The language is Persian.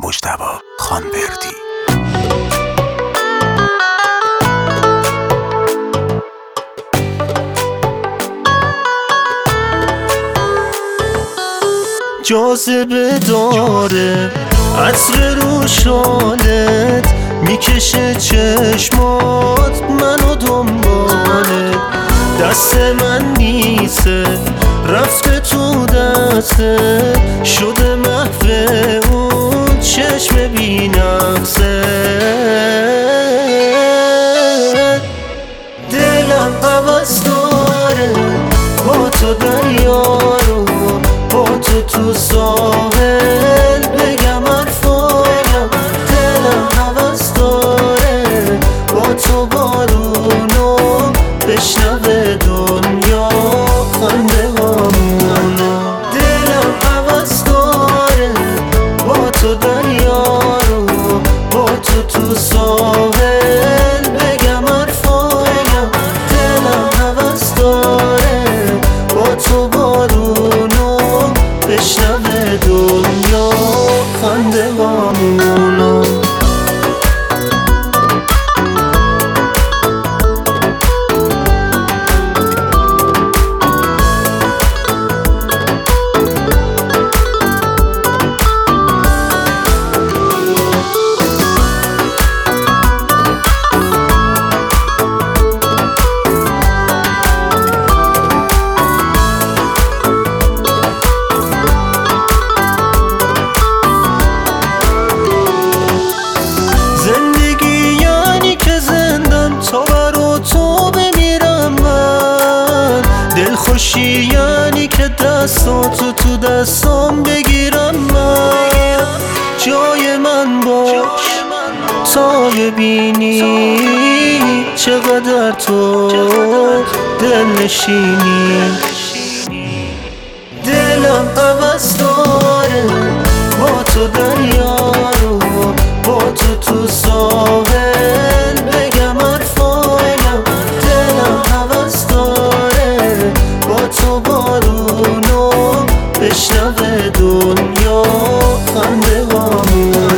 مجتبی خانوردی. جاذبه داره عطر رو شالت، میکشه چشمات منو دنبالت. دست من نیسته رفته تو دستت، شده محو اون چشم بی‌نقصت. دلم هوس داره با تو دریا رو، با تو ساحل بگم حرفایم. دلم هوس داره با تو بارونو بشنوه دنیا خنده هامونو. دلم هوس داره با تو دریا رو، با تو ساحل بگم حرفایم. دلم هوس داره با تو بارونو بشنوه دنیا خنده هامونو. خوشی یعنی که دستاتو تو دستام بگیرم من، جای من باش تا ببینی چقدر تو دل نشینی. دلم هوس داره با تو دریا رو، با تو ساحل بگم حرفایم. دلم هوس داره با تو بارونو بشنوه دنیا خنده هامونو.